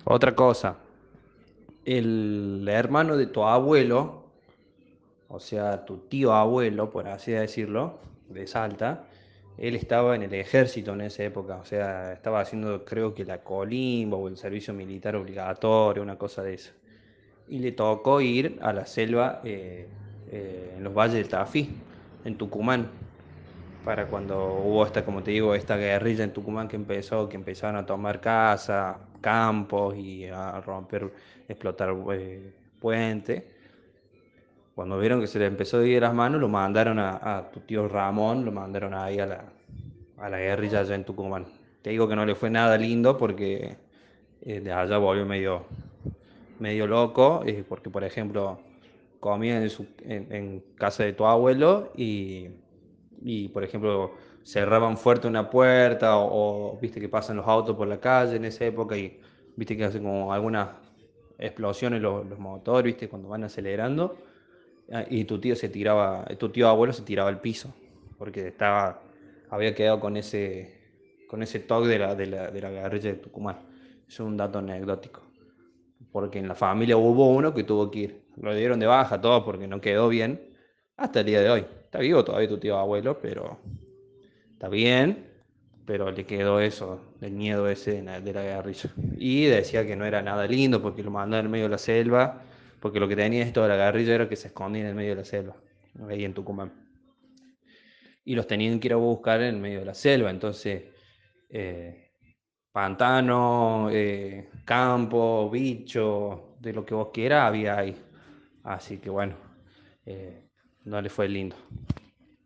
Otra cosa, el hermano de tu abuelo, o sea, tu tío abuelo, por así decirlo, de Salta, él estaba en el ejército en esa época, o sea, estaba haciendo creo que la colimba o el servicio militar obligatorio, una cosa de eso. Y le tocó ir a la selva en los valles del Tafí, en Tucumán, para cuando hubo esta, como te digo, esta guerrilla en Tucumán que empezaron a tomar casas, campos y a romper, explotar puentes. Cuando vieron que se le empezó a ir las manos, lo mandaron a tu tío Ramón, lo mandaron ahí a la guerrilla allá en Tucumán. Te digo que no le fue nada lindo porque de allá volvió medio loco, porque por ejemplo comía en casa de tu abuelo y, por ejemplo cerraban fuerte una puerta viste que pasan los autos por la calle en esa época y viste que hacen como algunas explosiones los motores, viste, cuando van acelerando. Y tu tío abuelo se tiraba al piso, porque había quedado con ese toque de la guerrilla de Tucumán. Eso es un dato anecdótico. Porque en la familia hubo uno que tuvo que ir. Lo dieron de baja todo porque no quedó bien hasta el día de hoy. Está vivo todavía tu tío abuelo, pero está bien, pero le quedó eso, el miedo ese de la guerrilla. Y decía que no era nada lindo porque lo mandaban en medio de la selva, porque lo que tenía esto de la guerrilla era que se escondía en el medio de la selva, ahí en Tucumán. Y los tenían que ir a buscar en el medio de la selva, entonces eh, pantano, campo, bicho, de lo que vos quieras había ahí. Así que bueno, eh, no le fue lindo.